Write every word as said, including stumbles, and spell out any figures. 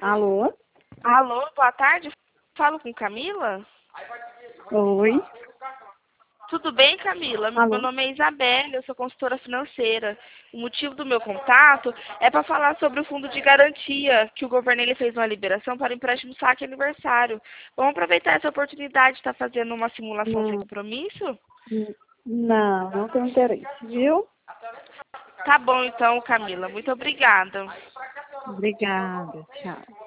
Alô? Alô, boa tarde. Falo com Camila? Oi? Tudo bem, Camila? Meu Alô? nome é Isabelle, eu sou consultora financeira. O motivo do meu contato é para falar sobre o fundo de garantia, que o governo ele fez uma liberação para empréstimo saque aniversário. Vamos aproveitar essa oportunidade de estar fazendo uma simulação sem Não, compromisso? não, não tenho interesse, viu? Tá bom então, Camila. Muito obrigada. Obrigada, tchau.